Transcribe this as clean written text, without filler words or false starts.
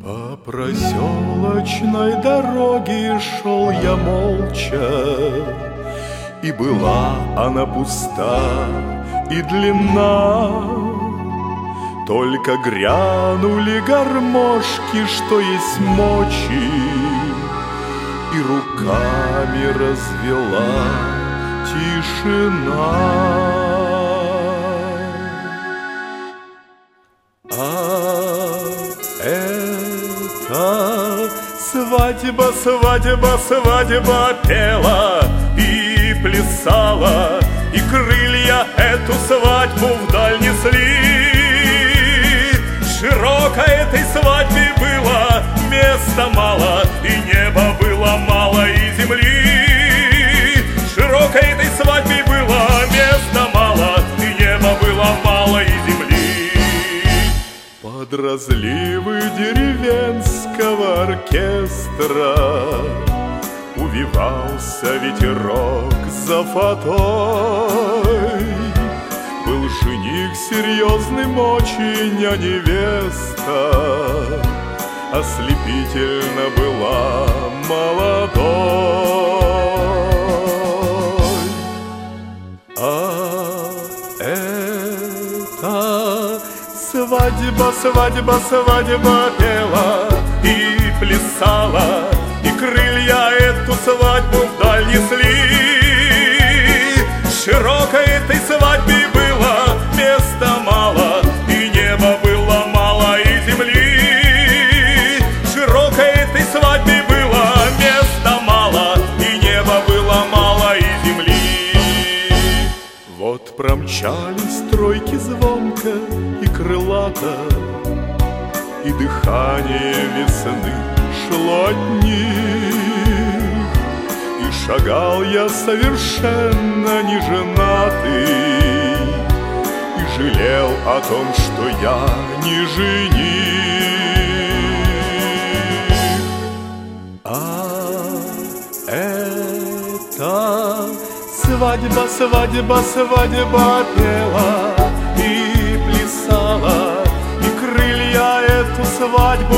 По проселочной дороге шел я молча, и была она пуста и длинна. Только грянули гармошки, что есть мочи, и руками развела тишина. Свадьба, свадьба, свадьба пела и плясала, и крылья эту свадьбу вдаль несли. Широкой этой свадьбе было места мало, и неба было мало, и земли. Широкой этой свадьбе было места мало, и неба было мало, и земли. Под разливы деревенского оркестра увивался ветерок за фатой. Был жених серьезным очень, а невеста ослепительно была молодой. Свадьба, свадьба, свадьба пела и плясала, и крылья эту свадьбу вдаль несли. Широкой этой свадьбе было места мало, и неба было мало, и земли. Широкой этой свадьбе было места мало, и неба было мало, и земли. Вот промчались тройки звонко и крылато, и дыхание весны шло от них. И шагал я совершенно неженатый, и жалел о том, что я не жених. Это свадьба, свадьба, свадьба пела и плясала, и крылья эту свадьбу